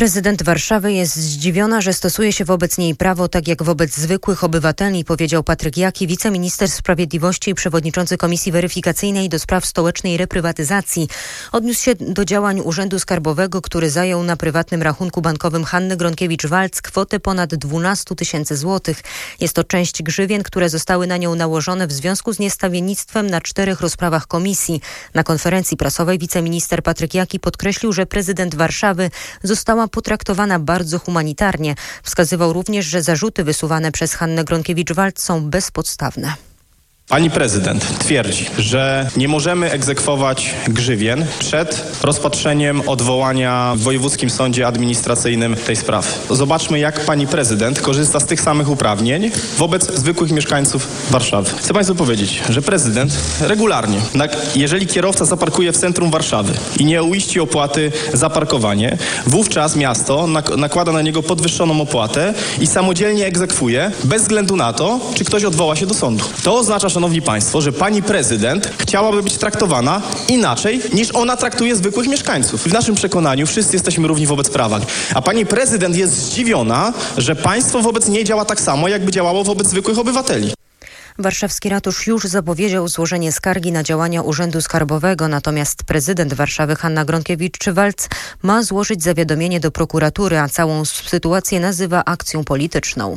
Prezydent Warszawy jest zdziwiona, że stosuje się wobec niej prawo tak jak wobec zwykłych obywateli, powiedział Patryk Jaki, wiceminister sprawiedliwości i przewodniczący Komisji Weryfikacyjnej do spraw stołecznej reprywatyzacji. Odniósł się do działań Urzędu Skarbowego, który zajął na prywatnym rachunku bankowym Hanny Gronkiewicz-Waltz kwotę ponad 12 000 złotych. Jest to część grzywien, które zostały na nią nałożone w związku z niestawiennictwem na 4 rozprawach komisji. Na konferencji prasowej wiceminister Patryk Jaki podkreślił, że prezydent Warszawy została potraktowana bardzo humanitarnie. Wskazywał również, że zarzuty wysuwane przez Hannę Gronkiewicz-Waltz są bezpodstawne. Pani prezydent twierdzi, że nie możemy egzekwować grzywien przed rozpatrzeniem odwołania w Wojewódzkim Sądzie Administracyjnym tej sprawy. Zobaczmy, jak pani prezydent korzysta z tych samych uprawnień wobec zwykłych mieszkańców Warszawy. Chcę państwu powiedzieć, że prezydent regularnie, jeżeli kierowca zaparkuje w centrum Warszawy i nie uiści opłaty za parkowanie, wówczas miasto nakłada na niego podwyższoną opłatę i samodzielnie egzekwuje, bez względu na to, czy ktoś odwoła się do sądu. To oznacza, szanowni państwo, że pani prezydent chciałaby być traktowana inaczej, niż ona traktuje zwykłych mieszkańców. W naszym przekonaniu wszyscy jesteśmy równi wobec prawa. A pani prezydent jest zdziwiona, że państwo wobec niej działa tak samo, jakby działało wobec zwykłych obywateli. Warszawski ratusz już zapowiedział złożenie skargi na działania Urzędu Skarbowego, natomiast prezydent Warszawy Hanna Gronkiewicz-Waltz ma złożyć zawiadomienie do prokuratury, a całą sytuację nazywa akcją polityczną.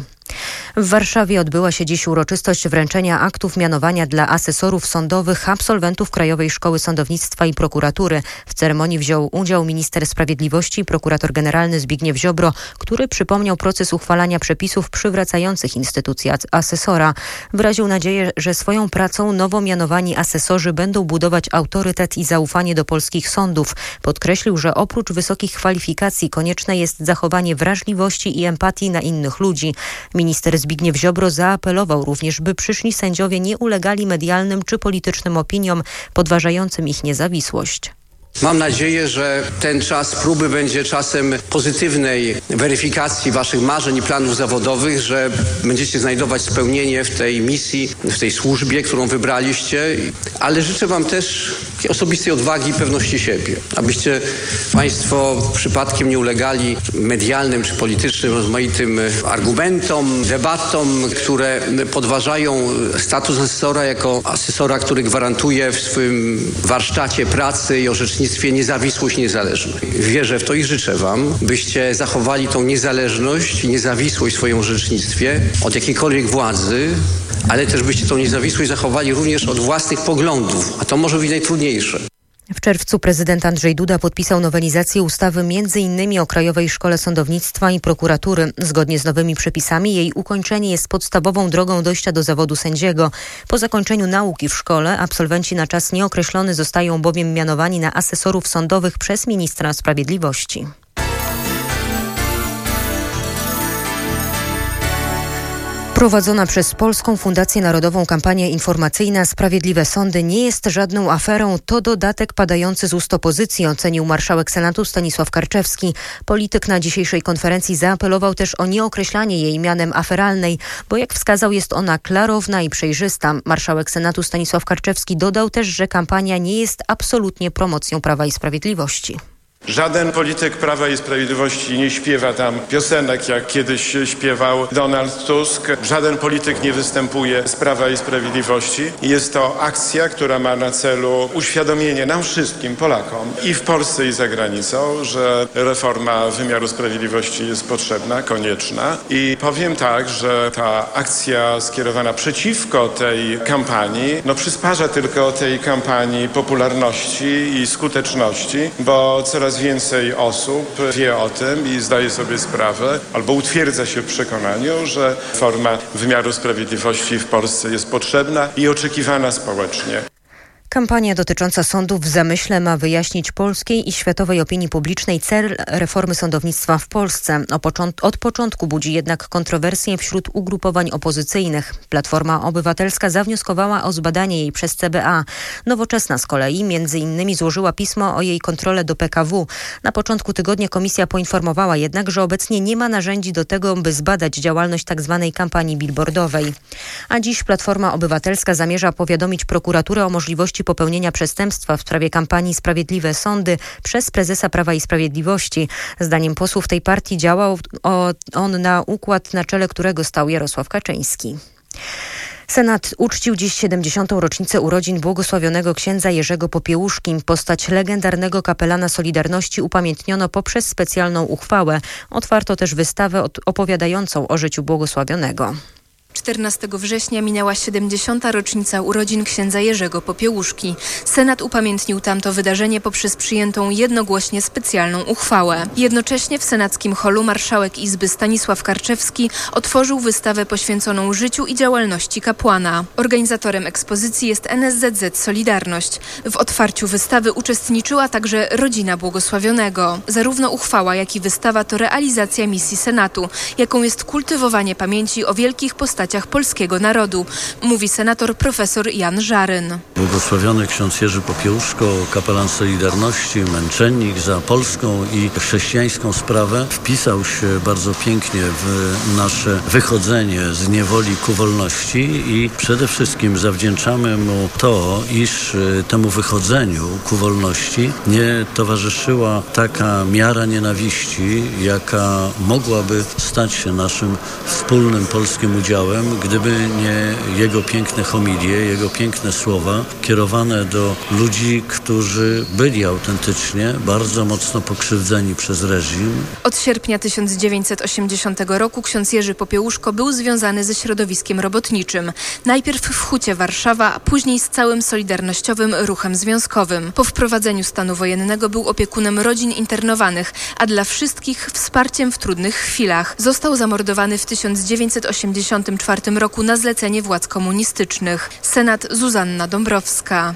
W Warszawie odbyła się dziś uroczystość wręczenia aktów mianowania dla asesorów sądowych absolwentów Krajowej Szkoły Sądownictwa i Prokuratury. W ceremonii wziął udział minister sprawiedliwości i prokurator generalny Zbigniew Ziobro, który przypomniał proces uchwalania przepisów przywracających instytucję asesora. Wyraził nadzieję, że swoją pracą nowo mianowani asesorzy będą budować autorytet i zaufanie do polskich sądów. Podkreślił, że oprócz wysokich kwalifikacji konieczne jest zachowanie wrażliwości i empatii na innych ludzi. Minister Zbigniew Ziobro zaapelował również, by przyszli sędziowie nie ulegali medialnym czy politycznym opiniom podważającym ich niezawisłość. Mam nadzieję, że ten czas próby będzie czasem pozytywnej weryfikacji waszych marzeń i planów zawodowych, że będziecie znajdować spełnienie w tej misji, w tej służbie, którą wybraliście, ale życzę wam też osobistej odwagi i pewności siebie, abyście państwo przypadkiem nie ulegali medialnym czy politycznym rozmaitym argumentom, debatom, które podważają status asesora jako asesora, który gwarantuje w swym warsztacie pracy i orzecznictwie niezawisłość i niezależność. Wierzę w to i życzę wam, byście zachowali tą niezależność i niezawisłość w swoim orzecznictwie od jakiejkolwiek władzy, ale też byście tą niezawisłość zachowali również od własnych poglądów, a to może być najtrudniejsze. W czerwcu prezydent Andrzej Duda podpisał nowelizację ustawy m.in. o Krajowej Szkole Sądownictwa i Prokuratury. Zgodnie z nowymi przepisami jej ukończenie jest podstawową drogą dojścia do zawodu sędziego. Po zakończeniu nauki w szkole absolwenci na czas nieokreślony zostają bowiem mianowani na asesorów sądowych przez ministra sprawiedliwości. Prowadzona przez Polską Fundację Narodową kampania informacyjna Sprawiedliwe Sądy nie jest żadną aferą, to dodatek padający z ust opozycji, ocenił marszałek Senatu Stanisław Karczewski. Polityk na dzisiejszej konferencji zaapelował też o nieokreślanie jej mianem aferalnej, bo jak wskazał, jest ona klarowna i przejrzysta. Marszałek Senatu Stanisław Karczewski dodał też, że kampania nie jest absolutnie promocją Prawa i Sprawiedliwości. Żaden polityk Prawa i Sprawiedliwości nie śpiewa tam piosenek, jak kiedyś śpiewał Donald Tusk. Żaden polityk nie występuje z Prawa i Sprawiedliwości. Jest to akcja, która ma na celu uświadomienie nam wszystkim, Polakom, i w Polsce, i za granicą, że reforma wymiaru sprawiedliwości jest potrzebna, konieczna. I powiem tak, że ta akcja skierowana przeciwko tej kampanii, przysparza tylko tej kampanii popularności i skuteczności, bo coraz więcej osób wie o tym i zdaje sobie sprawę albo utwierdza się w przekonaniu, że forma wymiaru sprawiedliwości w Polsce jest potrzebna i oczekiwana społecznie. Kampania dotycząca sądów w zamyśle ma wyjaśnić polskiej i światowej opinii publicznej cel reformy sądownictwa w Polsce. Od początku budzi jednak kontrowersje wśród ugrupowań opozycyjnych. Platforma Obywatelska zawnioskowała o zbadanie jej przez CBA. Nowoczesna z kolei m.in. złożyła pismo o jej kontrolę do PKW. Na początku tygodnia komisja poinformowała jednak, że obecnie nie ma narzędzi do tego, by zbadać działalność tzw. kampanii billboardowej. A dziś Platforma Obywatelska zamierza powiadomić prokuraturę o możliwości popełnienia przestępstwa w sprawie kampanii Sprawiedliwe Sądy przez prezesa Prawa i Sprawiedliwości. Zdaniem posłów tej partii działał on na układ, na czele którego stał Jarosław Kaczyński. Senat uczcił dziś 70. rocznicę urodzin błogosławionego księdza Jerzego Popiełuszki. Postać legendarnego kapelana Solidarności upamiętniono poprzez specjalną uchwałę. Otwarto też wystawę opowiadającą o życiu błogosławionego. 14 września minęła 70. rocznica urodzin księdza Jerzego Popiełuszki. Senat upamiętnił tamto wydarzenie poprzez przyjętą jednogłośnie specjalną uchwałę. Jednocześnie w senackim holu marszałek Izby Stanisław Karczewski otworzył wystawę poświęconą życiu i działalności kapłana. Organizatorem ekspozycji jest NSZZ Solidarność. W otwarciu wystawy uczestniczyła także rodzina błogosławionego. Zarówno uchwała, jak i wystawa to realizacja misji Senatu, jaką jest kultywowanie pamięci o wielkich postaciach polskiego narodu, mówi senator profesor Jan Żaryn. Błogosławiony ksiądz Jerzy Popiełuszko, kapelan Solidarności, męczennik za polską i chrześcijańską sprawę, wpisał się bardzo pięknie w nasze wychodzenie z niewoli ku wolności i przede wszystkim zawdzięczamy mu to, iż temu wychodzeniu ku wolności nie towarzyszyła taka miara nienawiści, jaka mogłaby stać się naszym wspólnym polskim udziałem, gdyby nie jego piękne homilie, jego piękne słowa kierowane do ludzi, którzy byli autentycznie bardzo mocno pokrzywdzeni przez reżim. Od sierpnia 1980 roku ksiądz Jerzy Popiełuszko był związany ze środowiskiem robotniczym. Najpierw w Hucie Warszawa, a później z całym solidarnościowym ruchem związkowym. Po wprowadzeniu stanu wojennego był opiekunem rodzin internowanych, a dla wszystkich wsparciem w trudnych chwilach. Został zamordowany w 1984 roku na zlecenie władz komunistycznych. Senat Zuzanna Dąbrowska.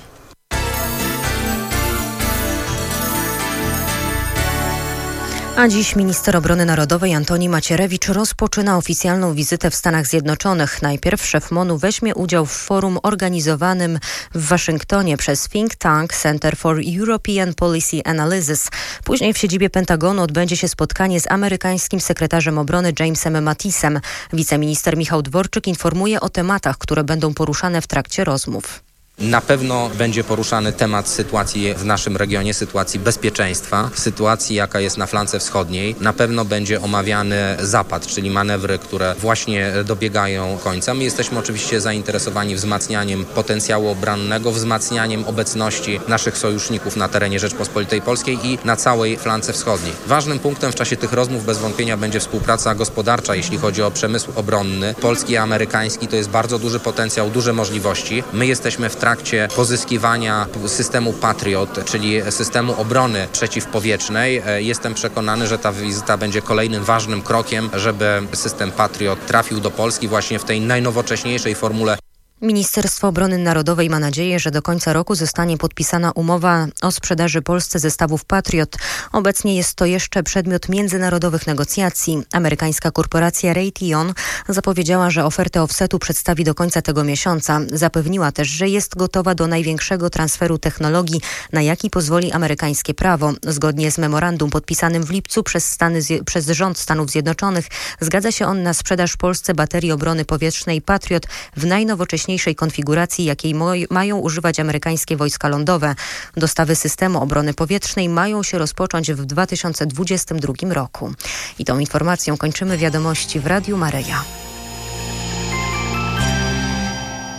A dziś minister obrony narodowej Antoni Macierewicz rozpoczyna oficjalną wizytę w Stanach Zjednoczonych. Najpierw szef MON-u weźmie udział w forum organizowanym w Waszyngtonie przez think tank Center for European Policy Analysis. Później w siedzibie Pentagonu odbędzie się spotkanie z amerykańskim sekretarzem obrony Jamesem Mattisem. Wiceminister Michał Dworczyk informuje o tematach, które będą poruszane w trakcie rozmów. Na pewno będzie poruszany temat sytuacji w naszym regionie, sytuacji bezpieczeństwa, sytuacji jaka jest na flance wschodniej. Na pewno będzie omawiany zapad, czyli manewry, które właśnie dobiegają końca. My jesteśmy oczywiście zainteresowani wzmacnianiem potencjału obronnego, wzmacnianiem obecności naszych sojuszników na terenie Rzeczpospolitej Polskiej i na całej flance wschodniej. Ważnym punktem w czasie tych rozmów bez wątpienia będzie współpraca gospodarcza, jeśli chodzi o przemysł obronny. Polski i amerykański to jest bardzo duży potencjał, duże możliwości. My jesteśmy w trakcie pozyskiwania systemu Patriot, czyli systemu obrony przeciwpowietrznej. Jestem przekonany, że ta wizyta będzie kolejnym ważnym krokiem, żeby system Patriot trafił do Polski właśnie w tej najnowocześniejszej formule. Ministerstwo Obrony Narodowej ma nadzieję, że do końca roku zostanie podpisana umowa o sprzedaży Polsce zestawów Patriot. Obecnie jest to jeszcze przedmiot międzynarodowych negocjacji. Amerykańska korporacja Raytheon zapowiedziała, że ofertę offsetu przedstawi do końca tego miesiąca. Zapewniła też, że jest gotowa do największego transferu technologii, na jaki pozwoli amerykańskie prawo. Zgodnie z memorandum podpisanym w lipcu przez rząd Stanów Zjednoczonych zgadza się on na sprzedaż Polsce baterii obrony powietrznej Patriot w najnowocześniejszej konfiguracji, jakiej mają używać amerykańskie wojska lądowe. Dostawy systemu obrony powietrznej mają się rozpocząć w 2022 roku. I tą informacją kończymy wiadomości w Radiu Maryja.